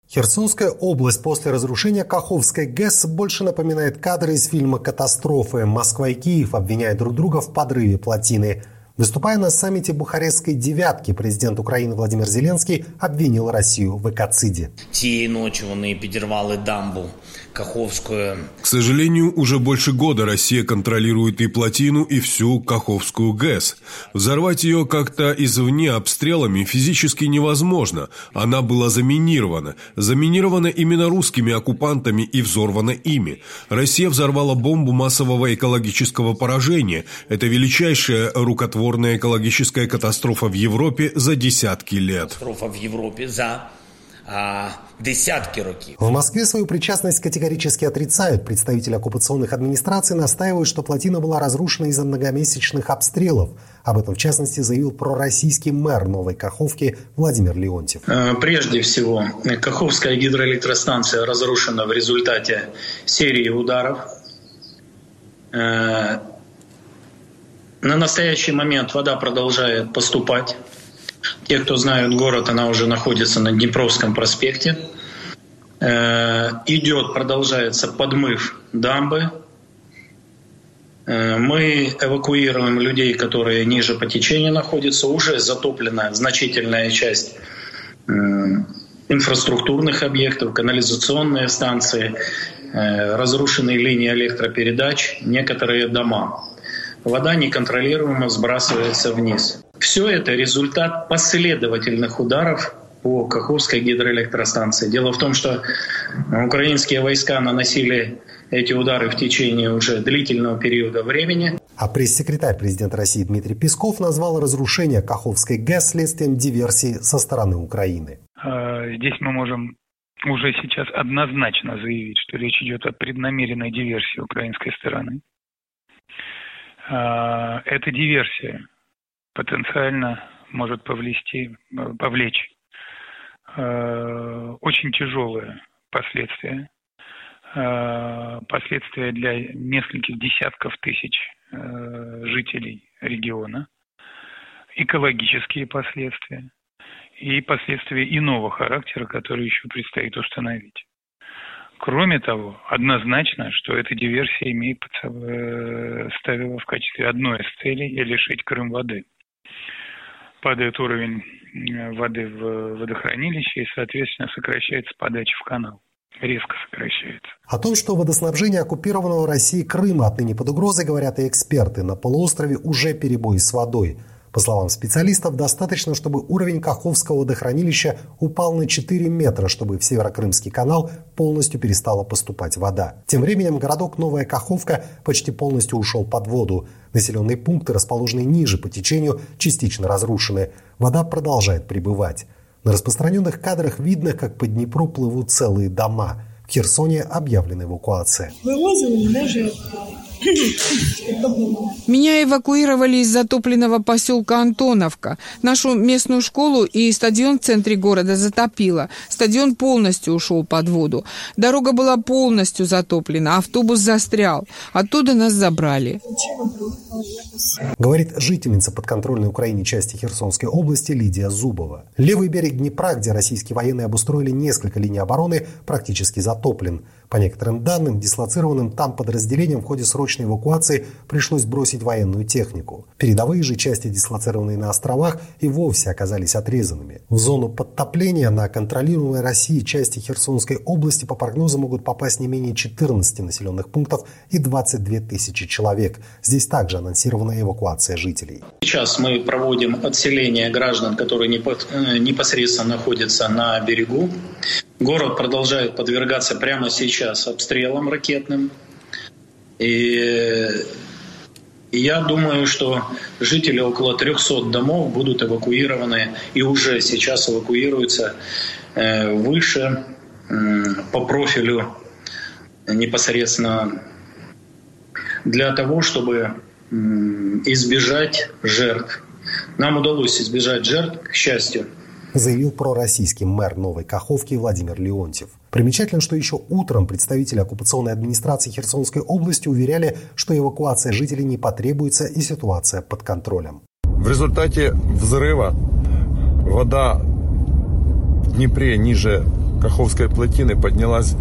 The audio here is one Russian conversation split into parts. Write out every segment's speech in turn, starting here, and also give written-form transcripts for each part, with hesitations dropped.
Херсонская область после разрушения Каховской ГЭС больше напоминает кадры из фильма «Катастрофы». Москва и Киев обвиняют друг друга в подрыве плотины. Выступая на саммите Бухарестской девятки, президент Украины Владимир Зеленский обвинил Россию в экоциде. Тієї ночі вони підірвали дамбу Каховскую. К сожалению, уже больше года Россия контролирует и плотину, и всю Каховскую ГЭС. Взорвать ее как-то извне обстрелами физически невозможно. Она была заминирована. Заминирована именно русскими оккупантами и взорвана ими. Россия взорвала бомбу массового экологического поражения. Это величайшая рукотворная экологическая катастрофа в Европе за десятки лет. Катастрофа в Европе за десятки років. В Москве свою причастность категорически отрицают. Представители оккупационных администраций настаивают, что плотина была разрушена из-за многомесячных обстрелов. Об этом, в частности, заявил пророссийский мэр Новой Каховки Владимир Леонтьев. Прежде всего, Каховская гидроэлектростанция разрушена в результате серии ударов. На настоящий момент вода продолжает поступать. Те, кто знают город, она уже находится на Днепровском проспекте. Продолжается подмыв дамбы. Мы эвакуируем людей, которые ниже по течению находятся. Уже затоплена значительная часть инфраструктурных объектов, канализационные станции, разрушенные линии электропередач, некоторые дома. Вода неконтролируемо сбрасывается вниз. Все это результат последовательных ударов по Каховской гидроэлектростанции. Дело в том, что украинские войска наносили эти удары в течение уже длительного периода времени. А пресс-секретарь президента России Дмитрий Песков назвал разрушение Каховской ГЭС следствием диверсии со стороны Украины. Здесь мы можем уже сейчас однозначно заявить, что речь идет о преднамеренной диверсии украинской стороны. Эта диверсия потенциально может повлечь очень тяжелые последствия. Последствия для нескольких десятков тысяч жителей региона, экологические последствия и последствия иного характера, которые еще предстоит установить. Кроме того, однозначно, что эта диверсия ставила в качестве одной из целей лишить Крым воды. Падает уровень воды в водохранилище и, соответственно, сокращается подача в канал. Резко сокращается. О том, что водоснабжение оккупированного Россией Крыма отныне под угрозой, говорят и эксперты. На полуострове уже перебои с водой. По словам специалистов, достаточно, чтобы уровень Каховского водохранилища упал на 4 метра, чтобы в Северокрымский канал полностью перестала поступать вода. Тем временем городок Новая Каховка почти полностью ушел под воду. Населенные пункты, расположенные ниже по течению, частично разрушены. Вода продолжает прибывать. На распространенных кадрах видно, как по Днепру плывут целые дома. В Херсоне объявлена эвакуация. Вывозили даже... Меня эвакуировали из затопленного поселка Антоновка. Нашу местную школу и стадион в центре города затопило. Стадион полностью ушел под воду. Дорога была полностью затоплена, автобус застрял. Оттуда нас забрали. Говорит жительница подконтрольной Украине части Херсонской области Лидия Зубова. Левый берег Днепра, где российские военные обустроили несколько линий обороны, практически затоплен. По некоторым данным, дислоцированным там подразделениям в ходе срочной эвакуации пришлось бросить военную технику. Передовые же части, дислоцированные на островах, и вовсе оказались отрезанными. В зону подтопления на контролируемой Россией части Херсонской области по прогнозам могут попасть не менее 14 населенных пунктов и 22 тысячи человек. Здесь также анонсирована эвакуация жителей. Сейчас мы проводим отселение граждан, которые непосредственно находятся на берегу. Город продолжает подвергаться прямо сейчас обстрелам ракетным. И я думаю, что жители около 300 домов будут эвакуированы и уже сейчас эвакуируются выше по профилю непосредственно для того, чтобы избежать жертв. Нам удалось избежать жертв, к счастью. Заявил пророссийский мэр Новой Каховки Владимир Леонтьев. Примечательно, что еще утром представители оккупационной администрации Херсонской области уверяли, что эвакуация жителей не потребуется и ситуация под контролем. В результате взрыва вода в Днепре ниже Каховской плотины поднялась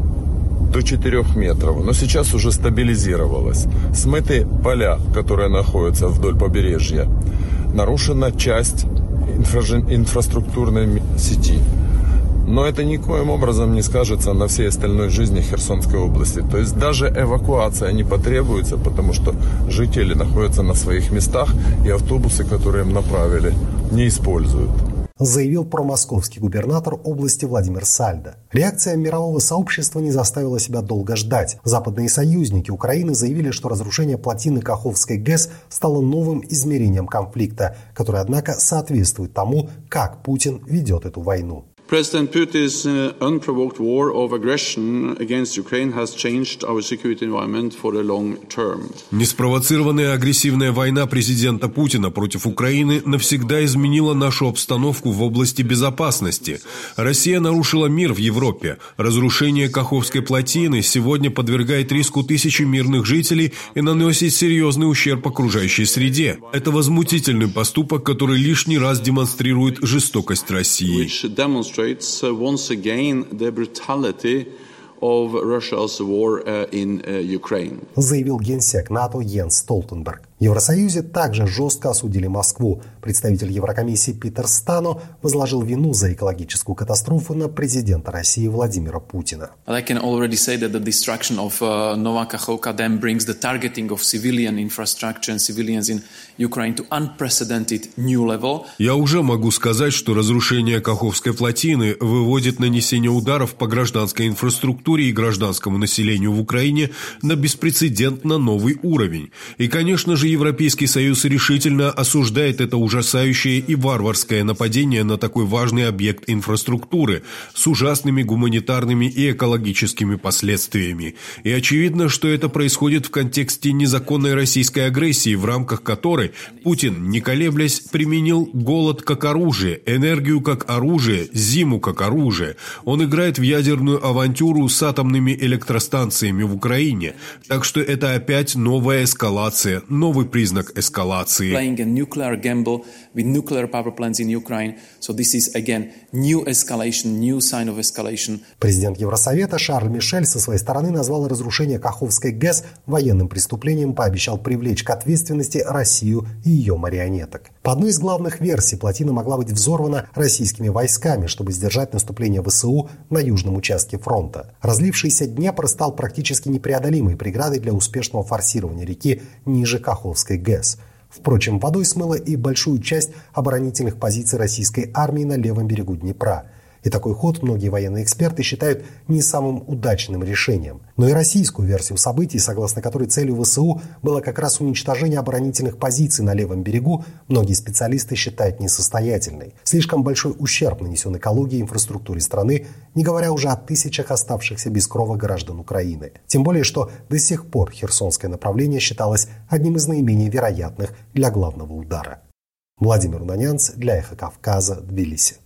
до 4 метров, но сейчас уже стабилизировалась. Смыты поля, которые находятся вдоль побережья. Нарушена часть инфраструктурной сети. Но это никоим образом не скажется на всей остальной жизни Херсонской области. То есть даже эвакуация не потребуется, потому что жители находятся на своих местах, и автобусы, которые им направили, не используют. Заявил промосковский губернатор области Владимир Сальдо. Реакция мирового сообщества не заставила себя долго ждать. Западные союзники Украины заявили, что разрушение плотины Каховской ГЭС стало новым измерением конфликта, которое, однако, соответствует тому, как Путин ведет эту войну. President Putin's unprovoked war of aggression against Ukraine has changed our security environment for the long term. Неспровоцированная агрессивная война президента Путина против Украины навсегда изменила нашу обстановку в области безопасности. Россия нарушила мир в Европе. Разрушение Каховской плотины сегодня подвергает риску тысячи мирных жителей и наносит серьезный ущерб окружающей среде. Это возмутительный поступок, который лишний раз демонстрирует жестокость России. Once again the brutality of Russia's war in Ukraine. Заявил генсек НАТО Йенс Столтенберг. В Евросоюзе также жестко осудили Москву. Представитель Еврокомиссии Питер Стано возложил вину за экологическую катастрофу на президента России Владимира Путина. I can already say that the destruction of Nova Kakhovka dam brings the targeting of civilian infrastructure and civilians in Ukraine to unprecedented new level. Я уже могу сказать, что разрушение Каховской плотины выводит нанесение ударов по гражданской инфраструктуре и гражданскому населению в Украине на беспрецедентно новый уровень. И, конечно же, Европейский Союз решительно осуждает это ужасающее и варварское нападение на такой важный объект инфраструктуры с ужасными гуманитарными и экологическими последствиями. И очевидно, что это происходит в контексте незаконной российской агрессии, в рамках которой Путин, не колеблясь, применил голод как оружие, энергию как оружие, зиму как оружие. Он играет в ядерную авантюру с атомными электростанциями в Украине. Так что это опять новая эскалация, новый признак эскалации. Playing a nuclear gamble with nuclear power plants in Ukraine. So this is again new escalation, new sign of escalation. Президент Евросовета Шарль Мишель со своей стороны назвал разрушение Каховской ГЭС военным преступлением, пообещал привлечь к ответственности Россию и ее марионеток. По одной из главных версий, плотина могла быть взорвана российскими войсками, чтобы сдержать наступление ВСУ на южном участке фронта. Разлившийся Днепр стал практически непреодолимой преградой для успешного форсирования реки ниже Каховской ГЭС. Впрочем, водой смыло и большую часть оборонительных позиций российской армии на левом берегу Днепра. И такой ход многие военные эксперты считают не самым удачным решением. Но и российскую версию событий, согласно которой целью ВСУ было как раз уничтожение оборонительных позиций на левом берегу, многие специалисты считают несостоятельной. Слишком большой ущерб нанесен экологии и инфраструктуре страны, не говоря уже о тысячах оставшихся без крова граждан Украины. Тем более, что до сих пор Херсонское направление считалось одним из наименее вероятных для главного удара. Владимир Унанянц для Эхо Кавказа, Тбилиси.